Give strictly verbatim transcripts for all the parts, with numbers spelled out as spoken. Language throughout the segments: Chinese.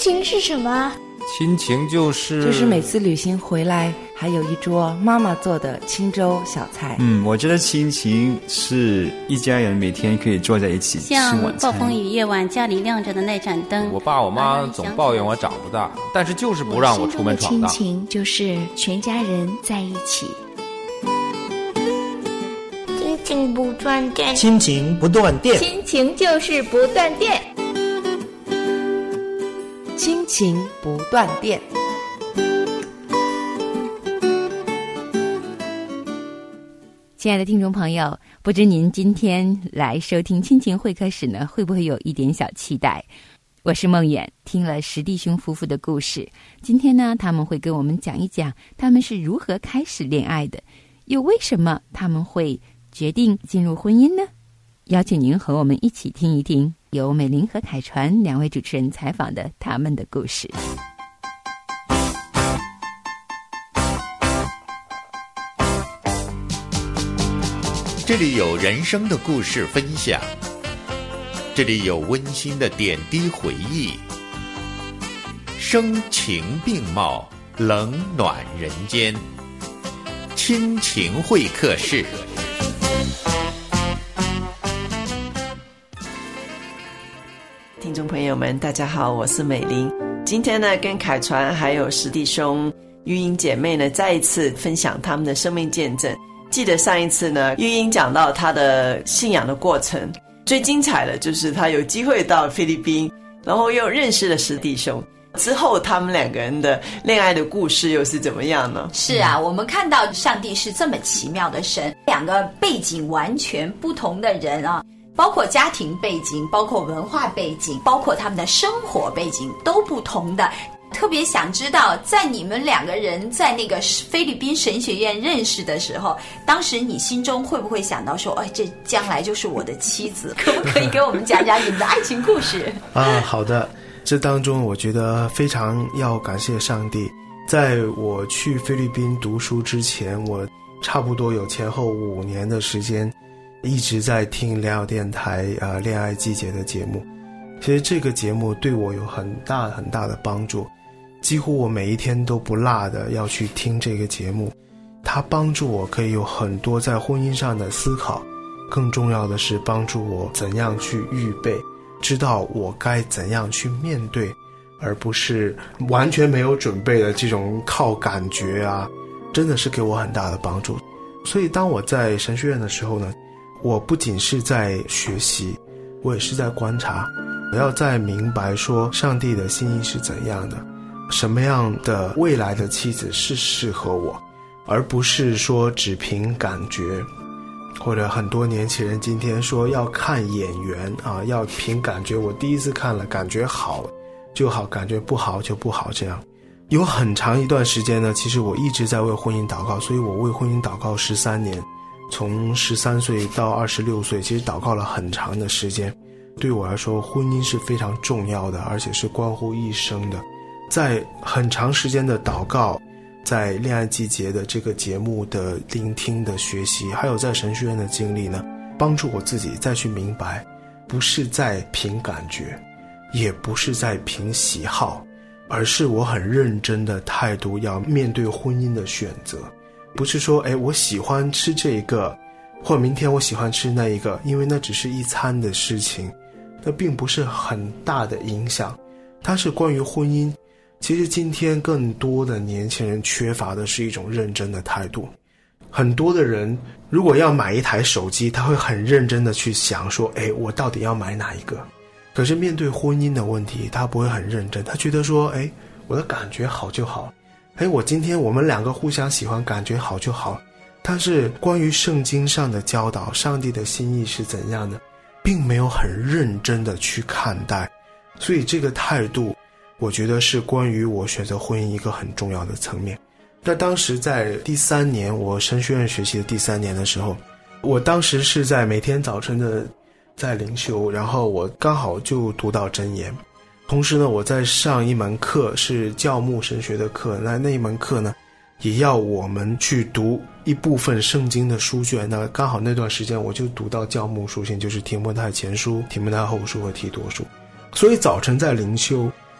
情是什么？ 亲情就是就是每次旅行回来还有一桌妈妈做的清粥小菜。 嗯，我觉得亲情是一家人每天可以坐在一起吃晚餐。 像暴风雨夜晚家里亮着的那盏灯， 我爸我妈总抱怨我长不大，但是就是不让我出门闯荡。 亲情就是全家人在一起。亲情不断电， 亲情不断电， 亲情就是不断电， 亲情不断电。 亲爱的听众朋友，不知您今天来收听亲情会客室呢，会不会有一点小期待？我是梦远，听了石弟兄夫妇的故事，今天呢，他们会跟我们讲一讲他们是如何开始恋爱的，又为什么他们会决定进入婚姻呢？邀请您和我们一起听一听由美玲和凯传两位主持人采访的他们的故事。 这里有人生的故事分享，这里有温馨的点滴回忆，声情并茂，冷暖人间，亲情会客室。 听众朋友们大家好，我是美玲。今天呢，跟凯传还有石弟兄、玉英姐妹呢，再一次分享他们的生命见证。记得上一次呢，玉英讲到她的信仰的过程，最精彩的就是她有机会到菲律宾，然后又认识了石弟兄。之后他们两个人的恋爱的故事又是怎么样呢？ 是啊，我们看到上帝是这么奇妙的神，两个背景完全不同的人啊，包括家庭背景，包括文化背景，包括他们的生活背景都不同的。特别想知道，在你们两个人在那个菲律宾神学院认识的时候，当时你心中会不会想到说，哎，这将来就是我的妻子？可不可以给我们讲讲你们的爱情故事？ 啊，好的。这当中我觉得非常要感谢上帝。在我去菲律宾读书之前，我差不多有前后五年的时间一直在听良友电台呃恋爱季节的节目。其实这个节目对我有很大很大的帮助，几乎我每一天都不落的要去听这个节目。它帮助我可以有很多在婚姻上的思考，更重要的是帮助我怎样去预备，知道我该怎样去面对，而不是完全没有准备的这种靠感觉啊，真的是给我很大的帮助。所以当我在神学院的时候呢，我不仅是在学习，我也是在观察，我要再明白说上帝的心意是怎样的，什么样的未来的妻子是适合我，而不是说只凭感觉，或者很多年轻人今天说要看眼缘啊，要凭感觉，我第一次看了感觉好就好，感觉不好就不好。这样有很长一段时间呢，其实我一直在为婚姻祷告，所以我为婚姻祷告十三年，从十三岁到二十六岁，其实祷告了很长的时间。对我来说，婚姻是非常重要的，而且是关乎一生的。在很长时间的祷告，在恋爱季节的这个节目的聆听的学习，还有在神学院的经历呢，帮助我自己再去明白，不是在凭感觉，也不是在凭喜好，而是我很认真的态度要面对婚姻的选择。不是说哎，我喜欢吃这个，或明天我喜欢吃那一个，因为那只是一餐的事情，那并不是很大的影响。它是关于婚姻。其实今天更多的年轻人缺乏的是一种认真的态度。很多的人如果要买一台手机，他会很认真的去想说，诶，我到底要买哪一个？可是面对婚姻的问题，他不会很认真，他觉得说，诶，我的感觉好就好，诶，我今天我们两个互相喜欢，感觉好就好。但是关于圣经上的教导，上帝的心意是怎样的，并没有很认真的去看待。所以这个态度我觉得是关于我选择婚姻一个很重要的层面。那当时在第三年，我神学院学习的第三年的时候，我当时是在每天早晨的在灵修，然后我刚好就读到箴言，同时呢我在上一门课是教牧神学的课，那那一门课呢也要我们去读一部分圣经的书卷，那刚好那段时间我就读到教牧书信，就是提摩太前书、提摩太后书和提多书。所以早晨在灵修，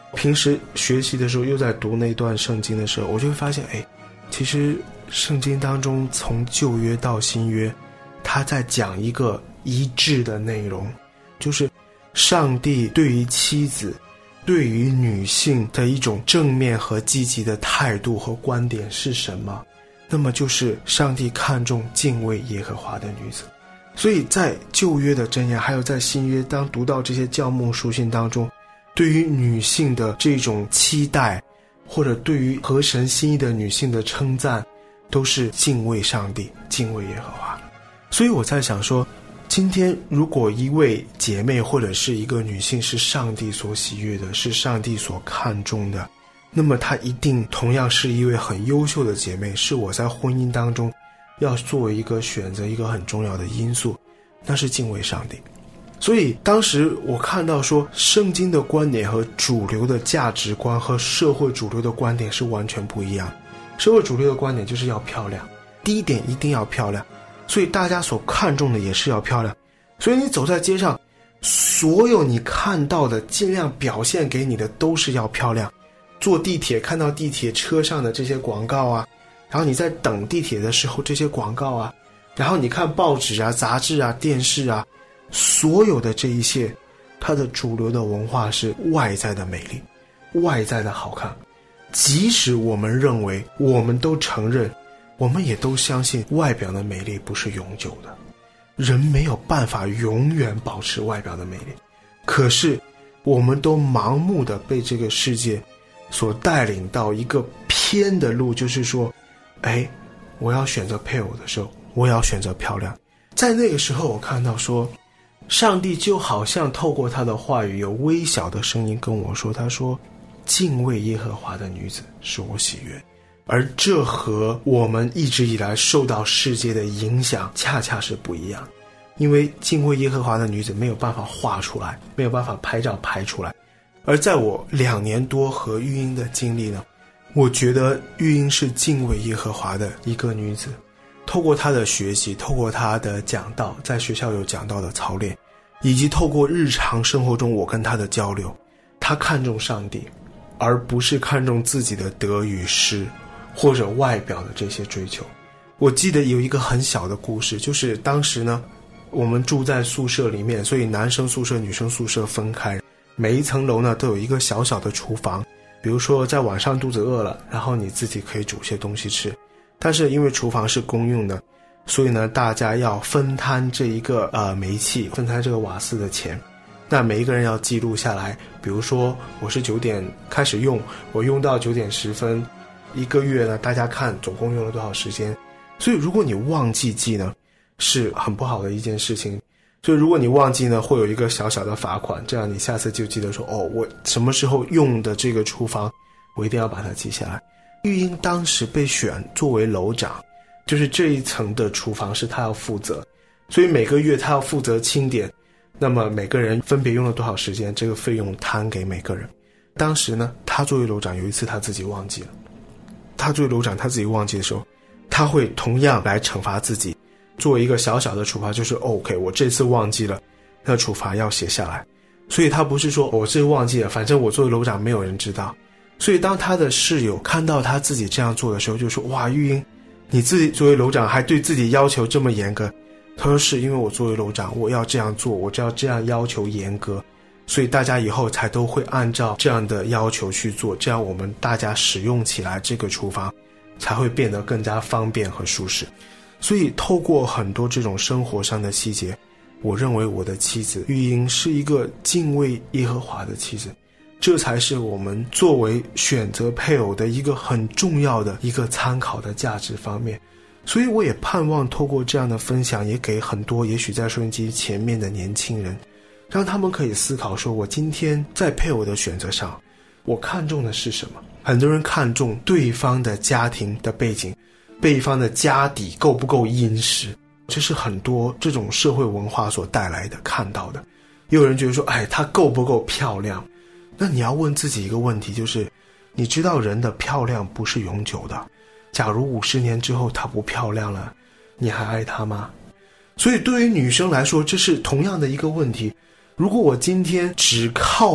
平时学习的时候又在读那段圣经的时候，我就会发现，哎，其实圣经当中从旧约到新约，他在讲一个一致的内容，就是上帝对于妻子对于女性的一种正面和积极的态度和观点是什么？那么就是上帝看重敬畏耶和华的女子。所以在旧约的箴言还有在新约，当读到这些教牧书信当中，对于女性的这种期待，或者对于合神心意的女性的称赞，都是敬畏上帝，敬畏耶和华。所以我在想说，今天如果一位姐妹或者是一个女性是上帝所喜悦的，是上帝所看重的，那么她一定同样是一位很优秀的姐妹，是我在婚姻当中要作为一个选择一个很重要的因素，那是敬畏上帝。所以当时我看到说，圣经的观点和主流的价值观和社会主流的观点是完全不一样。社会主流的观点就是要漂亮，第一点一定要漂亮，所以大家所看重的也是要漂亮。所以你走在街上，所有你看到的尽量表现给你的都是要漂亮。坐地铁看到地铁车上的这些广告啊，然后你在等地铁的时候这些广告啊，然后你看报纸啊、杂志啊、电视啊，所有的这一切，它的主流的文化是外在的美丽，外在的好看。即使我们认为，我们都承认，我们也都相信外表的美丽不是永久的，人没有办法永远保持外表的美丽。可是我们都盲目的被这个世界所带领到一个偏的路，就是说，哎，我要选择配偶的时候，我要选择漂亮。在那个时候，我看到说，上帝就好像透过他的话语，有微小的声音跟我说，他说，敬畏耶和华的女子是我喜悦。而这和我们一直以来受到世界的影响恰恰是不一样。因为敬畏耶和华的女子没有办法画出来，没有办法拍照拍出来。而在我两年多和玉英的经历呢，我觉得玉英是敬畏耶和华的一个女子。透过她的学习，透过她的讲道，在学校有讲道的操练，以及透过日常生活中我跟她的交流，她看重上帝，而不是看重自己的得与失，或者外表的这些追求。我记得有一个很小的故事，就是当时呢，我们住在宿舍里面，所以男生宿舍女生宿舍分开，每一层楼呢都有一个小小的厨房。比如说在晚上肚子饿了，然后你自己可以煮些东西吃，但是因为厨房是公用的，所以呢大家要分摊这一个呃煤气，分摊这个瓦斯的钱。那每一个人要记录下来，比如说我是九点开始用，我用到九点十分，一个月呢大家看总共用了多少时间。所以如果你忘记记呢，是很不好的一件事情。所以如果你忘记呢，会有一个小小的罚款，这样你下次就记得说，哦，我什么时候用的这个厨房，我一定要把它记下来。玉英当时被选作为楼长，就是这一层的厨房是他要负责，所以每个月他要负责清点，那么每个人分别用了多少时间，这个费用摊给每个人。当时呢，他作为楼长，有一次他自己忘记了，他作为楼长他自己忘记的时候，他会同样来惩罚自己，作为一个小小的处罚，就是 OK 我这次忘记了，那处罚要写下来。所以他不是说我这忘记了，反正我作为楼长没有人知道。所以当他的室友看到他自己这样做的时候，就说，哇，玉英你自己作为楼长还对自己要求这么严格。他说，是因为我作为楼长我要这样做，我就要这样要求严格，所以大家以后才都会按照这样的要求去做，这样我们大家使用起来这个厨房才会变得更加方便和舒适。所以透过很多这种生活上的细节，我认为我的妻子玉英是一个敬畏耶和华的妻子，这才是我们作为选择配偶的一个很重要的一个参考的价值方面。所以我也盼望透过这样的分享，也给很多也许在收音机前面的年轻人，让他们可以思考说，我今天在配偶的选择上，我看重的是什么。很多人看重对方的家庭的背景，对方的家底够不够殷实，这是很多这种社会文化所带来的看到的。也有人觉得说，哎，她够不够漂亮。那你要问自己一个问题，就是你知道人的漂亮不是永久的，假如五十年之后她不漂亮了，你还爱她吗？所以对于女生来说，这是同样的一个问题。如果我今天只靠漂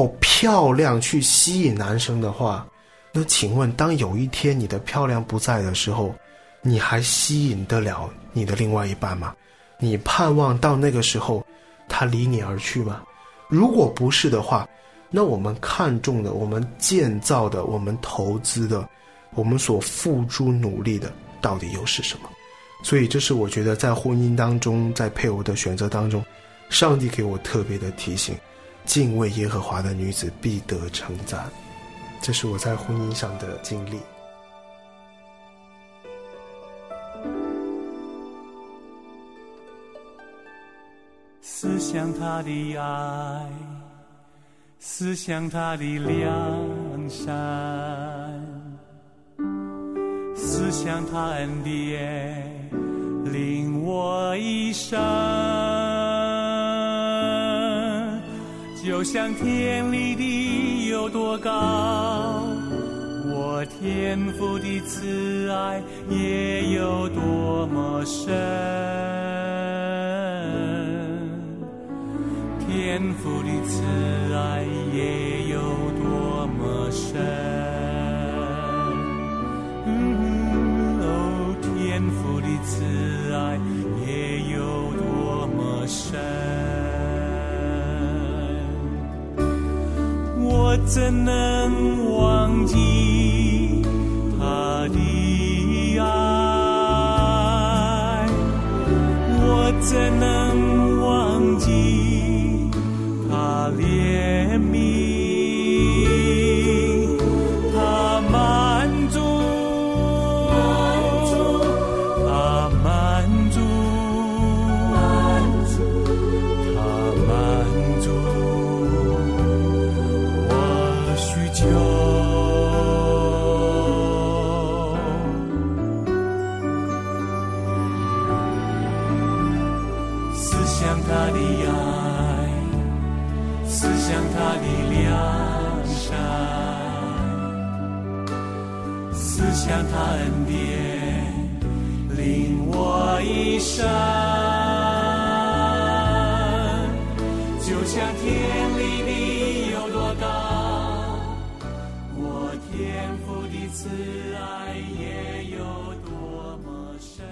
漂亮去吸引男生的话，那请问当有一天你的漂亮不在的时候，你还吸引得了你的另外一半吗？你盼望到那个时候他离你而去吗？如果不是的话，那我们看重的，我们建造的，我们投资的，我们所付诸努力的到底又是什么？所以这是我觉得在婚姻当中，在配偶的选择当中，上帝给我特别的提醒，敬畏耶和华的女子必得称赞。这是我在婚姻上的经历。 思想他的爱，思想他的良善，思想他恩典领我一生，就像天里的有多高，我天父的慈爱也有多么深，天父的慈爱也有多么深，嗯哦，天父的慈爱也有多么深，我怎能忘记他的爱，我怎能忘记他怜悯，他满足，他满足，他满足我需求，思想他的爱，思想他的良善，思想他恩典领我一生，就像天里的有多高，我天父的慈爱也有多么深。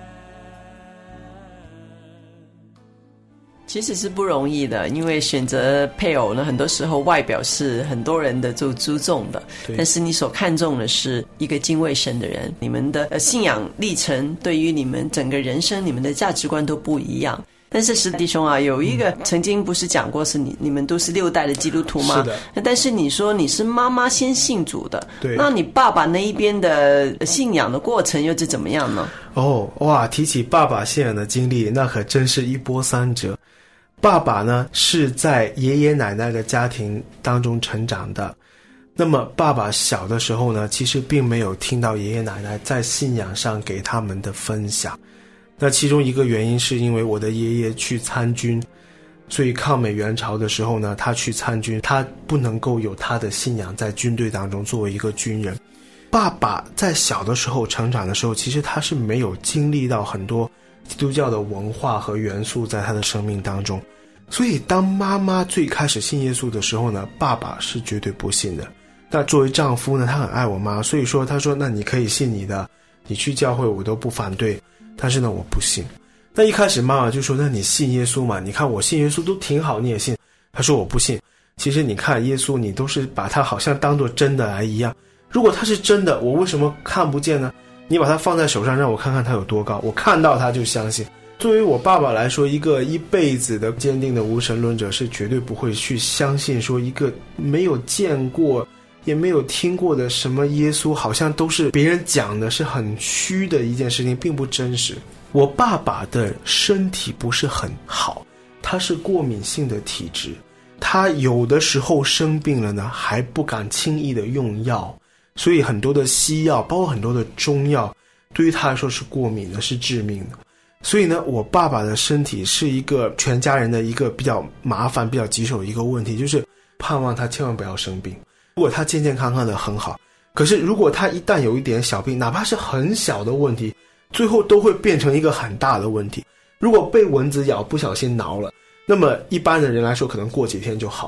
其实是不容易的，因为选择配偶呢，很多时候外表是很多人的就注重的，但是你所看重的是一个敬畏神的人，你们的呃信仰历程对于你们整个人生，你们的价值观都不一样。但是石弟兄啊，有一个、嗯、曾经不是讲过是你你们都是六代的基督徒吗？ 是的。 但是你说你是妈妈先信主的， 对， 那你爸爸那一边的信仰的过程又是怎么样呢？ 哦，哇，提起爸爸信仰的经历，那可真是一波三折。爸爸呢是在爷爷奶奶的家庭当中成长的，那么爸爸小的时候呢，其实并没有听到爷爷奶奶在信仰上给他们的分享。那其中一个原因是因为我的爷爷去参军，所以抗美援朝的时候呢，他去参军，他不能够有他的信仰在军队当中作为一个军人。爸爸在小的时候成长的时候，其实他是没有经历到很多基督教的文化和元素在他的生命当中，所以当妈妈最开始信耶稣的时候呢，爸爸是绝对不信的。那作为丈夫呢，他很爱我妈，所以说他说那你可以信你的，你去教会我都不反对，但是呢我不信。那一开始妈妈就说那你信耶稣嘛，你看我信耶稣都挺好，你也信。他说我不信，其实你看耶稣你都是把他好像当作真的来一样，如果他是真的，我为什么看不见呢？你把它放在手上让我看看它有多高，我看到它就相信。作为我爸爸来说，一个一辈子的坚定的无神论者是绝对不会去相信说一个没有见过也没有听过的什么耶稣好像都是别人讲的，是很虚的一件事情，并不真实。我爸爸的身体不是很好，他是过敏性的体质，他有的时候生病了呢还不敢轻易的用药，所以很多的西药包括很多的中药对于他来说是过敏的，是致命的。所以呢我爸爸的身体是一个全家人的一个比较麻烦比较棘手的一个问题，就是盼望他千万不要生病。如果他健健康康的很好，可是如果他一旦有一点小病，哪怕是很小的问题，最后都会变成一个很大的问题。如果被蚊子咬不小心挠了，那么一般的人来说可能过几天就好了，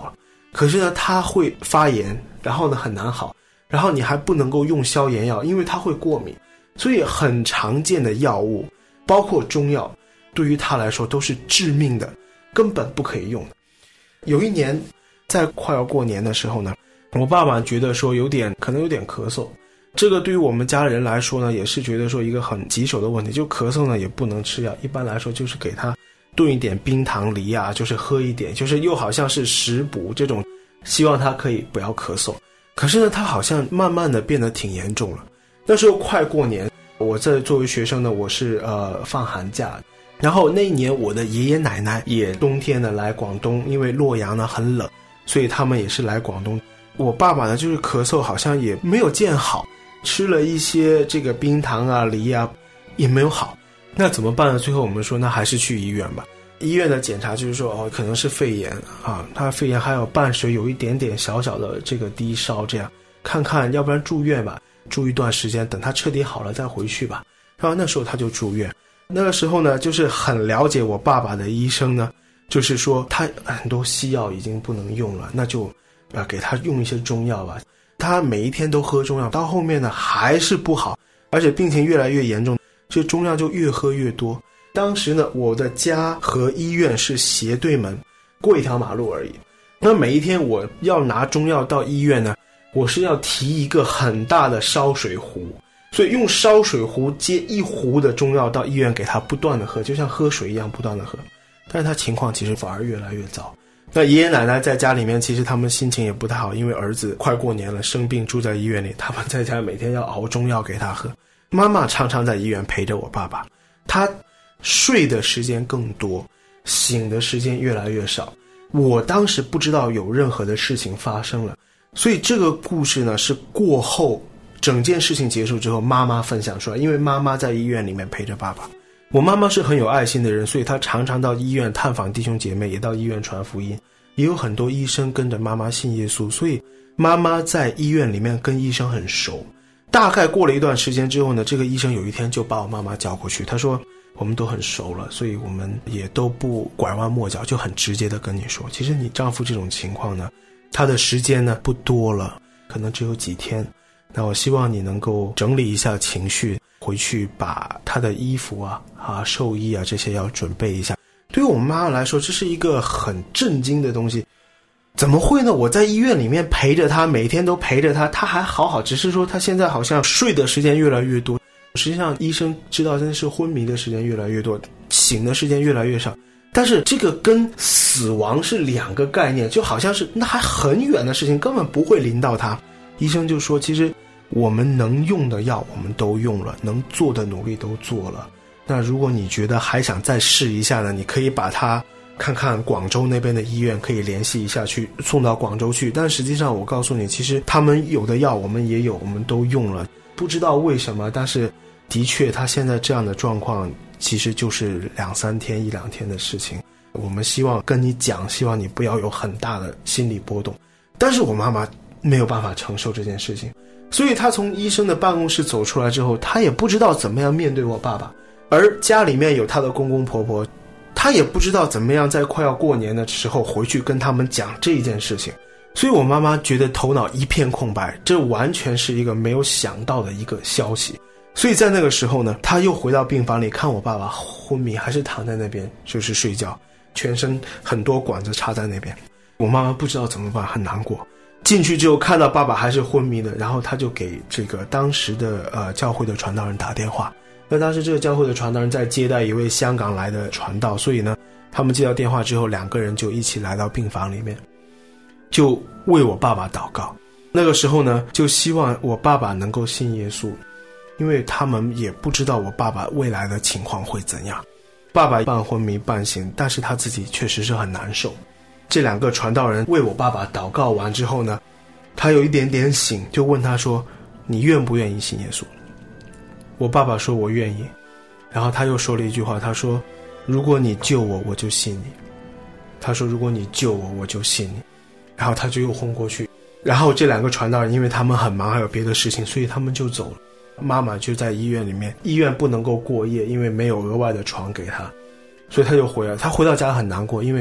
可是呢他会发炎，然后呢很难好，然后你还不能够用消炎药，因为他会过敏，所以很常见的药物包括中药对于他来说都是致命的，根本不可以用的。有一年在快要过年的时候呢，我爸爸觉得说有点可能有点咳嗽，这个对于我们家人来说呢也是觉得说一个很棘手的问题，就咳嗽呢也不能吃药，一般来说就是给他炖一点冰糖梨啊，就是喝一点，就是又好像是食补这种，希望他可以不要咳嗽。可是呢他好像慢慢的变得挺严重了。那时候快过年，我在作为学生呢我是呃放寒假，然后那一年我的爷爷奶奶也冬天呢来广东，因为洛阳呢很冷，所以他们也是来广东。我爸爸呢就是咳嗽好像也没有见好，吃了一些这个冰糖啊梨啊也没有好。那怎么办呢？最后我们说那还是去医院吧。医院的检查就是说哦可能是肺炎啊，他肺炎还有伴随有一点点小小的这个低烧，这样看看要不然住院吧，住一段时间，等他彻底好了再回去吧。然后那时候他就住院。那个时候呢就是很了解我爸爸的医生呢，就是说他很多西药已经不能用了，那就啊给他用一些中药吧。他每一天都喝中药，到后面呢还是不好，而且病情越来越严重，这中药就越喝越多。当时呢我的家和医院是斜对门，过一条马路而已。那每一天我要拿中药到医院呢，我是要提一个很大的烧水壶，所以用烧水壶接一壶的中药到医院给他不断的喝，就像喝水一样不断的喝。但是他情况其实反而越来越糟。那爷爷奶奶在家里面其实他们心情也不太好，因为儿子快过年了生病住在医院里，他们在家每天要熬中药给他喝。妈妈常常在医院陪着我爸爸，他睡的时间更多，醒的时间越来越少。我当时不知道有任何的事情发生了，所以这个故事呢是过后整件事情结束之后妈妈分享出来，因为妈妈在医院里面陪着爸爸。我妈妈是很有爱心的人，所以她常常到医院探访弟兄姐妹，也到医院传福音，也有很多医生跟着妈妈信耶稣，所以妈妈在医院里面跟医生很熟。大概过了一段时间之后呢，这个医生有一天就把我妈妈叫过去，他说我们都很熟了，所以我们也都不拐弯抹角，就很直接的跟你说，其实你丈夫这种情况呢，他的时间呢不多了，可能只有几天，那我希望你能够整理一下情绪，回去把他的衣服啊啊寿衣啊这些要准备一下。对于我妈来说这是一个很震惊的东西，怎么会呢？我在医院里面陪着他，每天都陪着他，他还好好，只是说他现在好像睡的时间越来越多。实际上医生知道真的是昏迷的时间越来越多，醒的时间越来越少，但是这个跟死亡是两个概念，就好像是那还很远的事情，根本不会临到他。医生就说其实我们能用的药我们都用了，能做的努力都做了，那如果你觉得还想再试一下呢，你可以把它看看广州那边的医院，可以联系一下去送到广州去。但实际上我告诉你，其实他们有的药我们也有，我们都用了，不知道为什么，但是的确他现在这样的状况其实就是两三天一两天的事情。我们希望跟你讲，希望你不要有很大的心理波动。但是我妈妈没有办法承受这件事情，所以她从医生的办公室走出来之后，她也不知道怎么样面对我爸爸，而家里面有她的公公婆婆，她也不知道怎么样在快要过年的时候回去跟他们讲这一件事情。所以我妈妈觉得头脑一片空白，这完全是一个没有想到的一个消息。所以在那个时候呢，她又回到病房里看我爸爸昏迷，还是躺在那边就是睡觉，全身很多管子插在那边。我妈妈不知道怎么办，很难过。进去之后看到爸爸还是昏迷的，然后他就给这个当时的呃教会的传道人打电话。那当时这个教会的传道人在接待一位香港来的传道，所以呢他们接到电话之后，两个人就一起来到病房里面，就为我爸爸祷告。那个时候呢就希望我爸爸能够信耶稣，因为他们也不知道我爸爸未来的情况会怎样。爸爸半昏迷半醒，但是他自己确实是很难受。这两个传道人为我爸爸祷告完之后呢，他有一点点醒，就问他说你愿不愿意信耶稣？我爸爸说我愿意。然后他又说了一句话，他说如果你救我我就信你。他说如果你救我我就信你。然后他就又昏过去。然后这两个传道人因为他们很忙还有别的事情，所以他们就走了。妈妈就在医院里面，医院不能够过夜，因为没有额外的床给他，所以他就回来。他回到家很难过，因为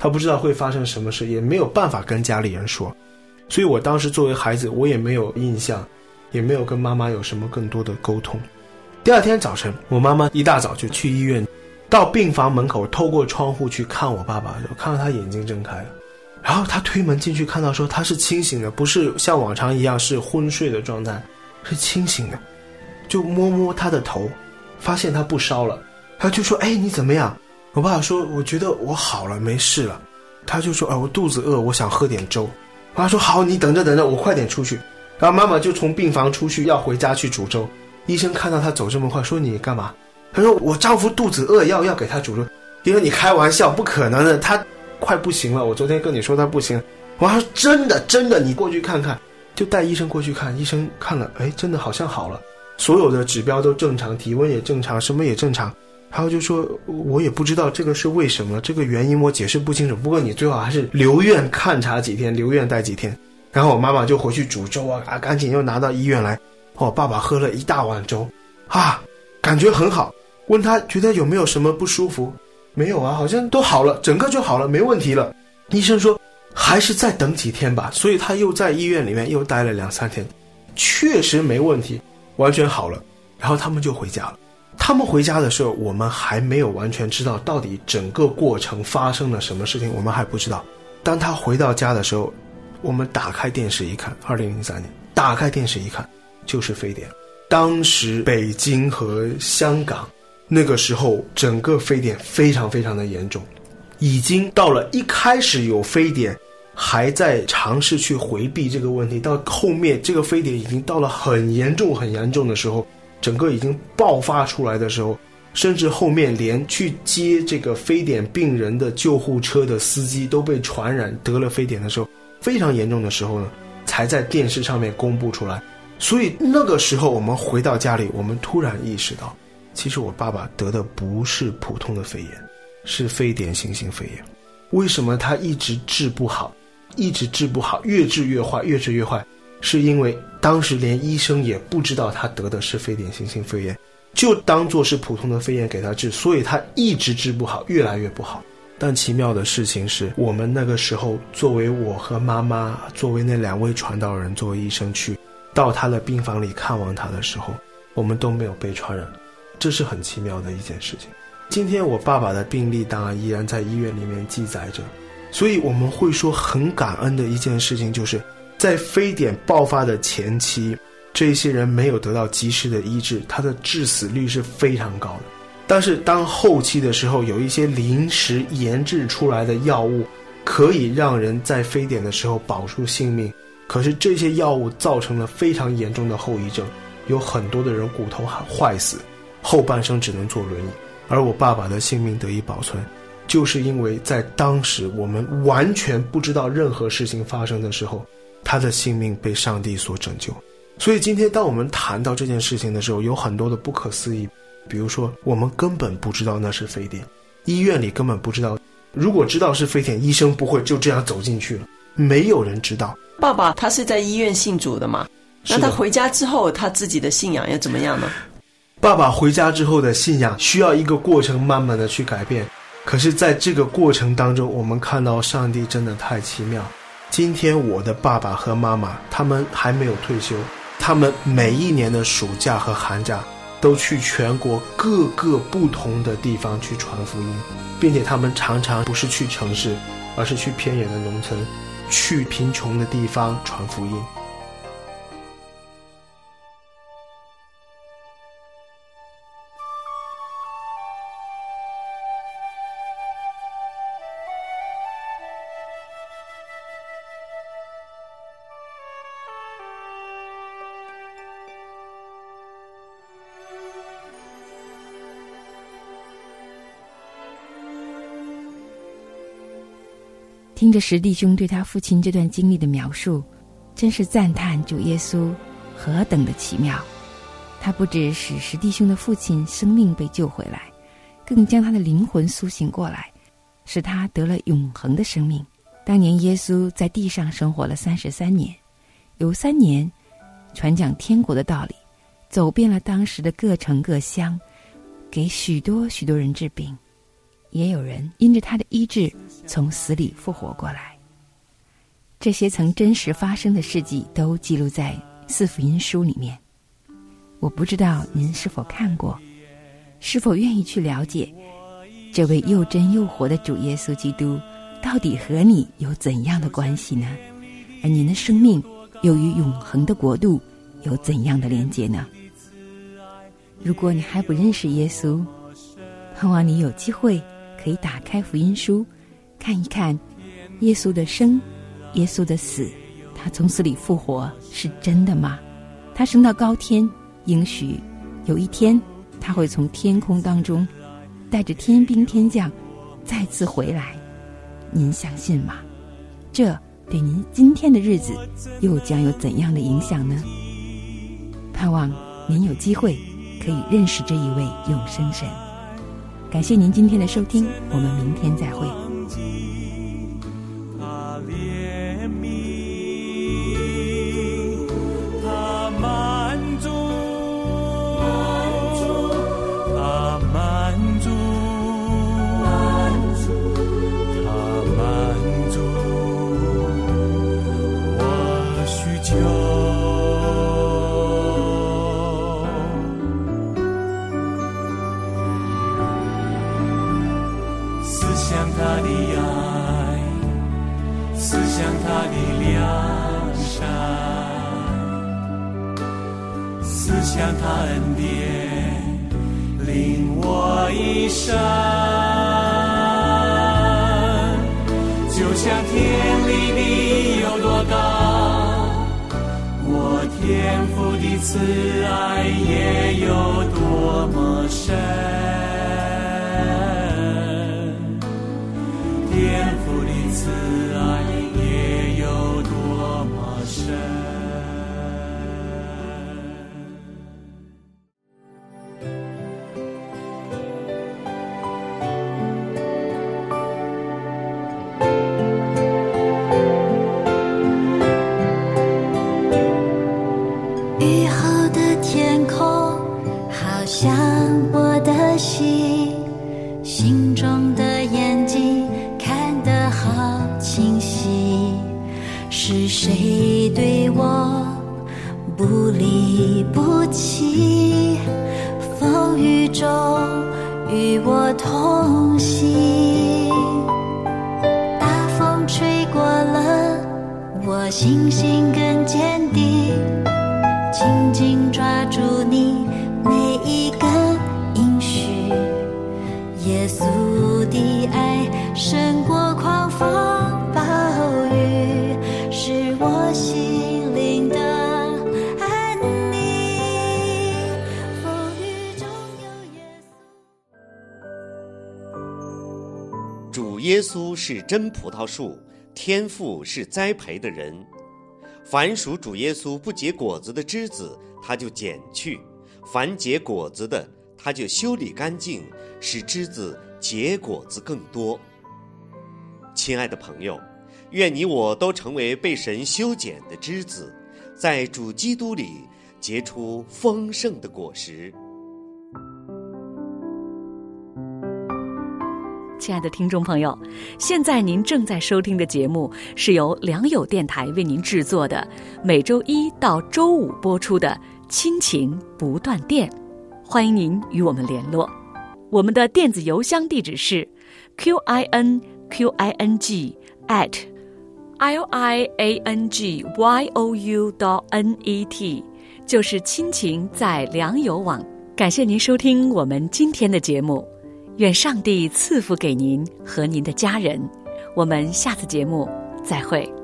他不知道会发生什么事，也没有办法跟家里人说。所以我当时作为孩子，我也没有印象，也没有跟妈妈有什么更多的沟通。第二天早晨，我妈妈一大早就去医院，到病房门口，透过窗户去看我爸爸，我看到他眼睛睁开了，然后他推门进去，看到说他是清醒的，不是像往常一样是昏睡的状态，是清醒的，就摸摸他的头，发现他不烧了，他就说：“哎，你怎么样？”我爸爸说：“我觉得我好了，没事了。”他就说：“哎，我肚子饿，我想喝点粥。”我爸说：“好，你等着等着，我快点出去。”然后妈妈就从病房出去，要回家去煮粥。医生看到他走这么快，说：“你干嘛？”他说：“我丈夫肚子饿，要要给他煮粥。”医生：“你开玩笑，不可能的，他快不行了。我昨天跟你说他不行。”我爸说：“真的真的，你过去看看。”就带医生过去看，医生看了，哎，真的好像好了，所有的指标都正常，体温也正常，什么也正常。然后就说：“我也不知道这个是为什么，这个原因我解释不清楚，不过你最好还是留院看察几天，留院待几天。”然后我妈妈就回去煮粥啊，啊，赶紧又拿到医院来。我爸爸喝了一大碗粥，啊，感觉很好。问他觉得有没有什么不舒服？没有啊，好像都好了，整个就好了，没问题了。医生说还是再等几天吧，所以他又在医院里面又待了两三天，确实没问题，完全好了。然后他们就回家了。他们回家的时候，我们还没有完全知道到底整个过程发生了什么事情，我们还不知道。当他回到家的时候，我们打开电视一看，二零零三年，打开电视一看，就是非典。当时北京和香港那个时候整个非典非常非常的严重，已经到了一开始有非典还在尝试去回避这个问题，到后面这个非典已经到了很严重很严重的时候，整个已经爆发出来的时候，甚至后面连去接这个非典病人的救护车的司机都被传染得了非典的时候，非常严重的时候呢，才在电视上面公布出来。所以那个时候我们回到家里，我们突然意识到，其实我爸爸得的不是普通的肺炎，是非典型性肺炎。为什么他一直治不好，一直治不好，越治越坏，越治越坏？是因为当时连医生也不知道他得的是非典型性肺炎，就当作是普通的肺炎给他治，所以他一直治不好，越来越不好。但奇妙的事情是，我们那个时候作为我和妈妈，作为那两位传道人，作为医生去到他的病房里看望他的时候，我们都没有被传染，这是很奇妙的一件事情。今天我爸爸的病历当然依然在医院里面记载着，所以我们会说很感恩的一件事情，就是在非典爆发的前期，这些人没有得到及时的医治，他的致死率是非常高的。但是当后期的时候，有一些临时研制出来的药物可以让人在非典的时候保住性命，可是这些药物造成了非常严重的后遗症，有很多的人骨头坏死，后半生只能坐轮椅。而我爸爸的性命得以保存，就是因为在当时我们完全不知道任何事情发生的时候，他的性命被上帝所拯救。所以今天当我们谈到这件事情的时候，有很多的不可思议。比如说我们根本不知道那是非典，医院里根本不知道，如果知道是非典，医生不会就这样走进去了，没有人知道。 爸爸他是在医院信主的嘛，那他回家之后他自己的信仰要怎么样呢？ 爸爸回家之后的信仰需要一个过程，慢慢的去改变。可是在这个过程当中，我们看到上帝真的太奇妙。今天我的爸爸和妈妈他们还没有退休，他们每一年的暑假和寒假都去全国各个不同的地方去传福音，并且他们常常不是去城市，而是去偏远的农村，去贫穷的地方传福音。 听着石弟兄对他父亲这段经历的描述，真是赞叹主耶稣何等的奇妙。他不只使石弟兄的父亲生命被救回来，更将他的灵魂苏醒过来，使他得了永恒的生命。当年耶稣在地上生活了三十三年，有三年传讲天国的道理，走遍了当时的各城各乡，给许多许多人治病。 也有人因着他的医治从死里复活过来。这些曾真实发生的事迹都记录在四福音书里面。我不知道您是否看过，是否愿意去了解这位又真又活的主耶稣基督到底和你有怎样的关系呢？而您的生命又与永恒的国度有怎样的连结呢？如果你还不认识耶稣，盼望你有机会可以打开福音书，看一看耶稣的生，耶稣的死，他从死里复活是真的吗？他升到高天，应许有一天他会从天空当中带着天兵天将再次回来，您相信吗？这对您今天的日子又将有怎样的影响呢？盼望您有机会可以认识这一位永生神。感谢您今天的收听，我们明天再会。 他怜悯，他满足，他满足，他满足我需求。他的爱，思想他的良善，思想他恩典，领我一生，就像天离地有多高，我天父的慈爱也有多么深。天父的慈爱也有多么深。 雨后的天空好像我的心，心中的眼睛好清晰，是谁对我不离不弃，风雨中与我同行。大风吹过了，我信心更坚定，紧紧抓住你每一个应许，耶稣的爱胜过狂风暴雨，是我心灵的安宁。风雨中有耶稣。主耶稣是真葡萄树，天父是栽培的人。凡属主耶稣不结果子的枝子，他就剪去；凡结果子的，他就修理干净，使枝子结果子更多。亲爱的朋友，愿你我都成为被神修剪的枝子，在主基督里结出丰盛的果实。 亲爱的听众朋友，现在您正在收听的节目是由良友电台为您制作的，每周一到周五播出的亲情不断电。欢迎您与我们联络，我们的电子邮箱地址是 q i n q i n g at l i a n g y o u dot n e t， 就是亲情在良友网。感谢您收听我们今天的节目，愿上帝赐福给您和您的家人。我们下次节目再会。